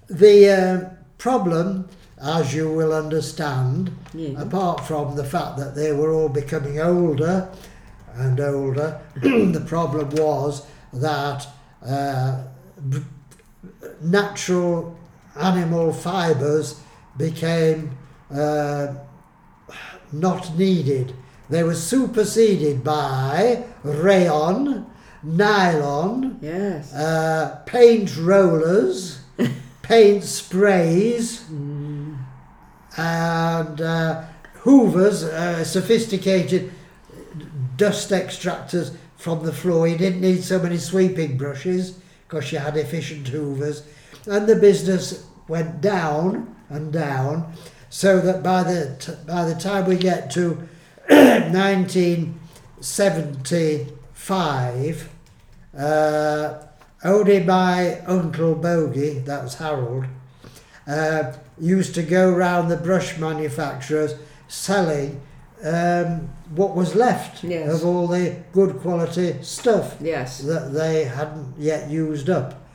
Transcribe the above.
the problem, as you will understand, Yeah. apart from the fact that they were all becoming older and older, the problem was that natural animal fibres became not needed. They were superseded by rayon, nylon, Yes. paint rollers, paint sprays, and hoovers, sophisticated dust extractors from the floor. You didn't need so many sweeping brushes because you had efficient hoovers. And the business went down and down, so that by the time we get to 1975, only my Uncle Bogey, that was Harold, used to go round the brush manufacturers selling what was left Yes. of all the good quality stuff Yes. that they hadn't yet used up.